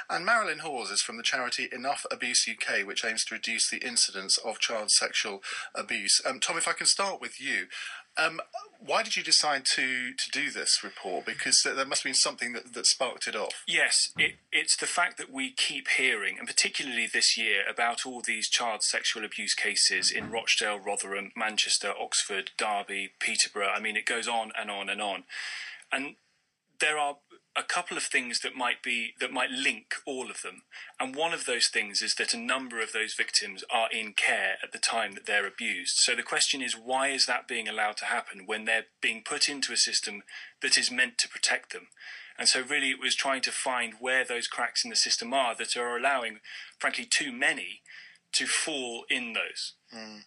And Marilyn Hawes is from the charity Enough Abuse UK, which aims to reduce the incidence of child sexual abuse. Tom, if I can start with you. Why did you decide to do this report? Because there must have been something that sparked it off. Yes, it's the fact that we keep hearing, and particularly this year, about all these child sexual abuse cases in Rochdale, Rotherham, Manchester, Oxford, Derby, Peterborough. I mean, it goes on and on and on. And there are a couple of things that might link all of them. And one of those things is that a number of those victims are in care at the time that they're abused. So the question is, why is that being allowed to happen when they're being put into a system that is meant to protect them? And so really it was trying to find where those cracks in the system are that are allowing, frankly, too many to fall in those. Mm.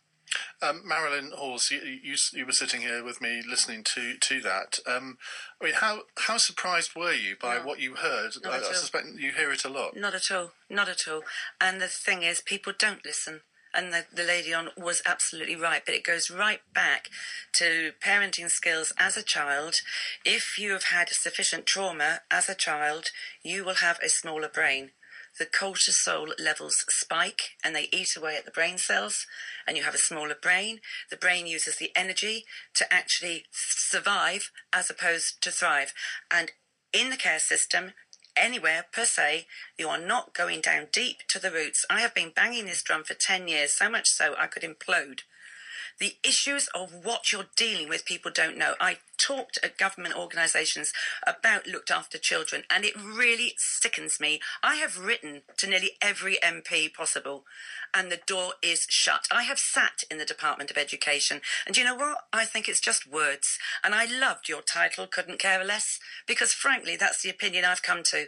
Marilyn Hawes, you were sitting here with me listening to that. I mean, how surprised were you by what you heard? I suspect you hear it a lot. Not at all. Not at all. And the thing is, people don't listen. And the lady on was absolutely right. But it goes right back to parenting skills as a child. If you have had sufficient trauma as a child, you will have a smaller brain. The cortisol levels spike and they eat away at the brain cells, and you have a smaller brain. The brain uses the energy to actually survive as opposed to thrive. And in the care system, anywhere per se, you are not going down deep to the roots. I have been banging this drum for 10 years, so much so I could implode. The issues of what you're dealing with, people don't know. I talked at government organisations about looked after children, and it really sickens me. I have written to nearly every MP possible, and the door is shut. I have sat in the Department of Education, and you know what? I think it's just words. And I loved your title, Couldn't Care Less, because frankly, that's the opinion I've come to.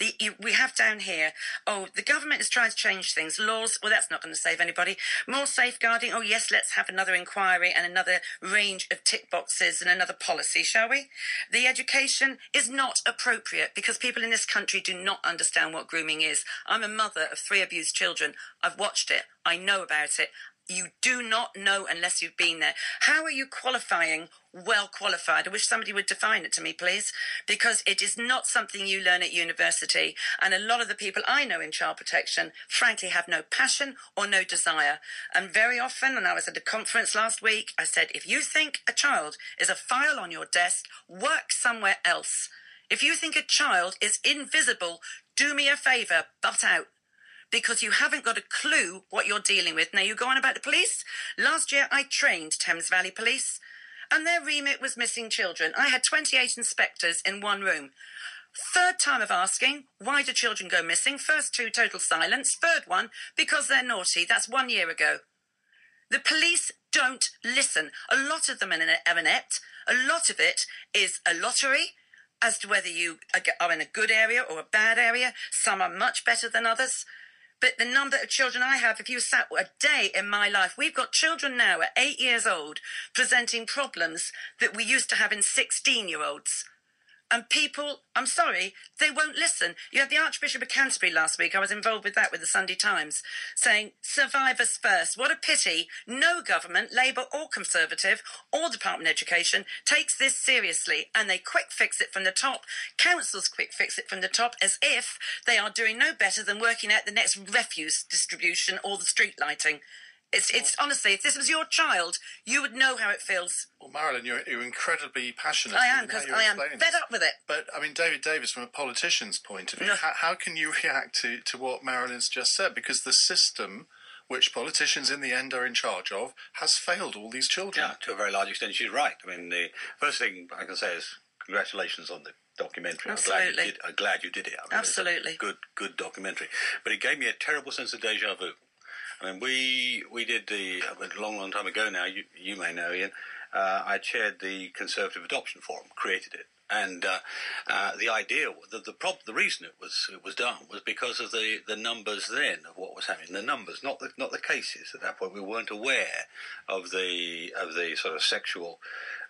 We have down here, the government is trying to change things. Laws, well, that's not going to save anybody. More safeguarding, yes, let's have another inquiry and another range of tick boxes and another policy, shall we? The education is not appropriate because people in this country do not understand what grooming is. I'm a mother of 3 abused children. I've watched it. I know about it. You do not know unless you've been there. How are you qualifying well qualified? I wish somebody would define it to me, please, because it is not something you learn at university. And a lot of the people I know in child protection, frankly, have no passion or no desire. And very often, and I was at a conference last week, I said, if you think a child is a file on your desk, work somewhere else. If you think a child is invisible, do me a favour, butt out. Because you haven't got a clue what you're dealing with. Now, you go on about the police. Last year, I trained Thames Valley Police, and their remit was missing children. I had 28 inspectors in one room. Third time of asking, why do children go missing? First 2, total silence. Third one, because they're naughty. That's 1 year ago. The police don't listen. A lot of them are inept. A lot of it is a lottery as to whether you are in a good area or a bad area. Some are much better than others. But the number of children I have, if you sat a day in my life, we've got children now at 8 years old presenting problems that we used to have in 16-year-olds. And people, I'm sorry, they won't listen. You had the Archbishop of Canterbury last week, I was involved with that with the Sunday Times, saying, survivors first. What a pity no government, Labour or Conservative, or Department of Education, takes this seriously. And they quick fix it from the top. Councils quick fix it from the top as if they are doing no better than working out the next refuse distribution or the street lighting. It's honestly, if this was your child, you would know how it feels. Well, Marilyn, you're incredibly passionate. I am, because I am fed up with it. But, I mean, David Davis, from a politician's point of view, how can you react to what Marilyn's just said? Because the system, which politicians in the end are in charge of, has failed all these children. Yeah, to a very large extent, she's right. I mean, the first thing I can say is congratulations on the documentary. Absolutely. I'm glad you did it. I mean, absolutely. Good documentary. But it gave me a terrible sense of deja vu. I mean, we did a long time ago now, you may know, Ian, I chaired the Conservative Adoption Forum, created it. And the idea, the reason it was done was because of the numbers then of what was happening. The numbers, not the cases at that point. We weren't aware of the sort of sexual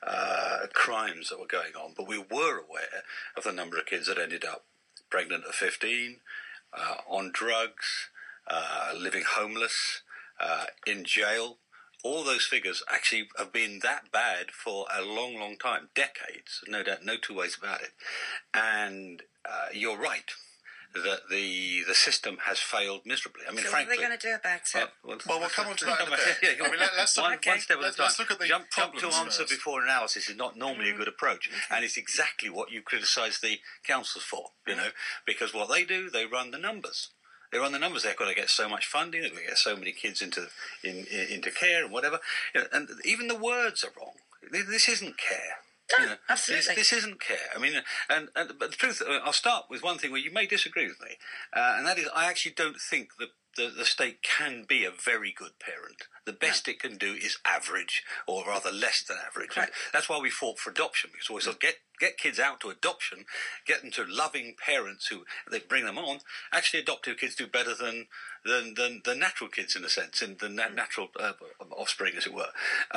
crimes that were going on, but we were aware of the number of kids that ended up pregnant at 15, on drugs, living homeless, in jail. All those figures actually have been that bad for a long, long time, decades, no doubt, no two ways about it. And you're right. that the system has failed miserably. I mean, So frankly, what are they going to do about it? Well, we'll come on to that in a bit. Yeah, I mean, let's look, one step at a time. let's look at the jump to problems answer first. before analysis is not normally a good approach, and it's exactly what you criticise the councils for, because what they do, they run the numbers. They run the numbers. They've got to get so much funding. They've got to get so many kids into care and whatever. And even the words are wrong. This isn't care. No, absolutely. This isn't care. I mean, but the truth, I'll start with one thing where you may disagree with me, and that is I actually don't think the state can be a very good parent. The best it can do is average, or rather less than average. Right. That's why we fought for adoption, because we said get kids out to adoption, get them to loving parents who they bring them on. Actually, adoptive kids do better than natural kids, in a sense, in the natural offspring, as it were.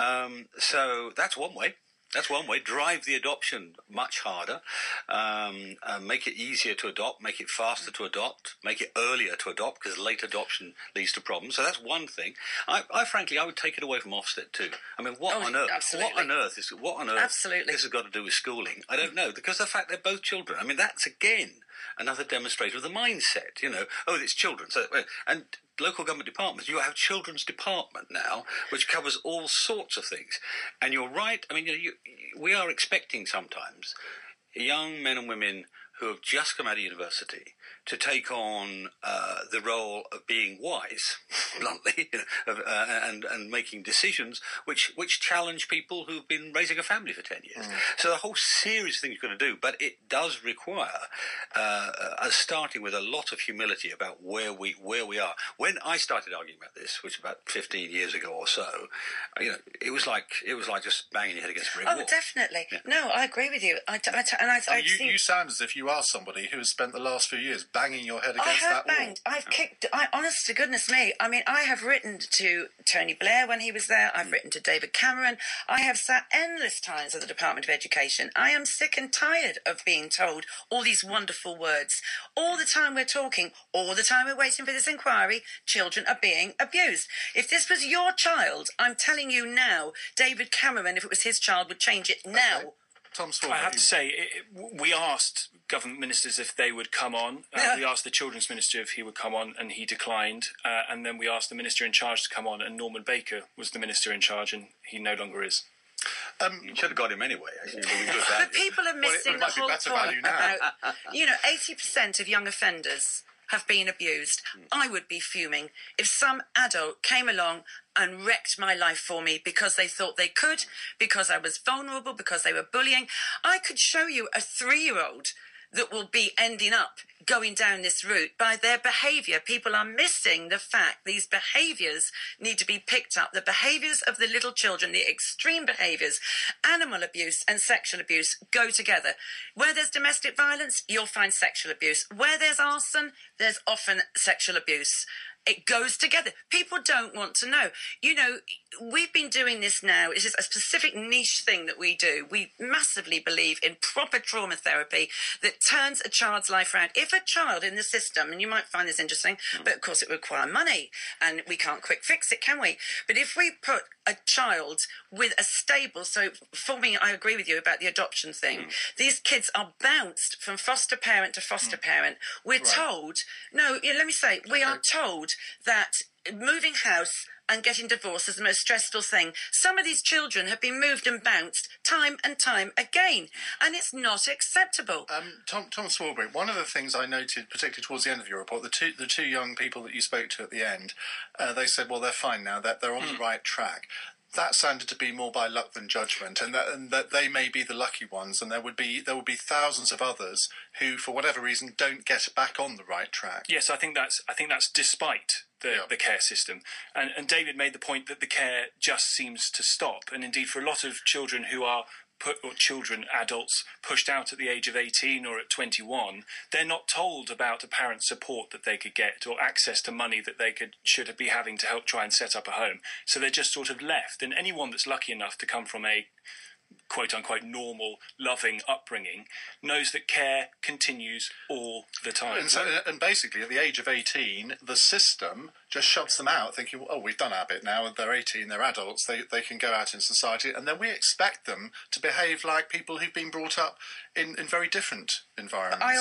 So that's one way. That's one way. Drive the adoption much harder, make it easier to adopt, make it faster to adopt, make it earlier to adopt, because late adoption leads to problems. So that's one thing. I frankly would take it away from Ofsted too. I mean, what on earth? Absolutely. What on earth? Absolutely. This has got to do with schooling. I don't know, because of the fact they're both children. I mean, that's again another demonstrator of the mindset. It's children. So and local government departments, you have children's department now, which covers all sorts of things. And you're right. I mean, we are expecting sometimes young men and women who have just come out of university to take on the role of being wise, bluntly, and making decisions which challenge people who've been raising a family for 10 years. So the whole series of things you've got to do, but it does require us starting with a lot of humility about where we are. When I started arguing about this, which was about 15 years ago or so, it was like just banging your head against a brick wall. Oh, definitely. Yeah. No, I agree with you. You sound as if you are somebody who has spent the last few years banging your head against that wall. I've kicked. Honest to goodness me. I mean, I have written to Tony Blair when he was there. I've written to David Cameron. I have sat endless times at the Department of Education. I am sick and tired of being told all these wonderful words. All the time we're talking, all the time we're waiting for this inquiry, children are being abused. If this was your child, I'm telling you now, David Cameron, if it was his child, would change it now. Okay. Tom Swarbrick. I have to say, we asked government ministers if they would come on. We asked the Children's Minister if he would come on, and he declined. And then we asked the Minister in charge to come on, and Norman Baker was the Minister in charge, and he no longer is. You should have got him anyway, actually. But people are missing the whole point now. about, 80% of young offenders have been abused. I would be fuming if some adult came along and wrecked my life for me because they thought they could, because I was vulnerable, because they were bullying. I could show you a 3-year-old that will be ending up going down this route by their behaviour. People are missing the fact these behaviours need to be picked up. The behaviours of the little children, the extreme behaviours, animal abuse and sexual abuse go together. Where there's domestic violence, you'll find sexual abuse. Where there's arson, there's often sexual abuse. It goes together. People don't want to know. We've been doing this now. It is a specific niche thing that we do. We massively believe in proper trauma therapy that turns a child's life around. If a child in the system, and you might find this interesting, but of course it would require money, and we can't quick fix it, can we? But if we put a child with a stable, so for me, I agree with you about the adoption thing. These kids are bounced from foster parent to foster parent. We're told, we are told that moving house and getting divorced is the most stressful thing. Some of these children have been moved and bounced time and time again, and it's not acceptable. Tom Swarbrick, one of the things I noted, particularly towards the end of your report, the two young people that you spoke to at the end, they said, well, they're fine now, that they're on the right track. That sounded to be more by luck than judgment, and that they may be the lucky ones, and there would be thousands of others who, for whatever reason, don't get back on the right track. Yes, I think that's despite the care system, and David made the point that the care just seems to stop, and indeed for a lot of children who are adults pushed out at the age of 18 or at 21, they're not told about apparent support that they could get or access to money that they should be having to help try and set up a home. So they're just sort of left. And anyone that's lucky enough to come from a quote-unquote normal, loving upbringing knows that care continues all the time. And basically, at the age of 18, the system just shoves them out, thinking, oh, we've done our bit now, they're 18, they're adults, they can go out in society, and then we expect them to behave like people who've been brought up in very different environments.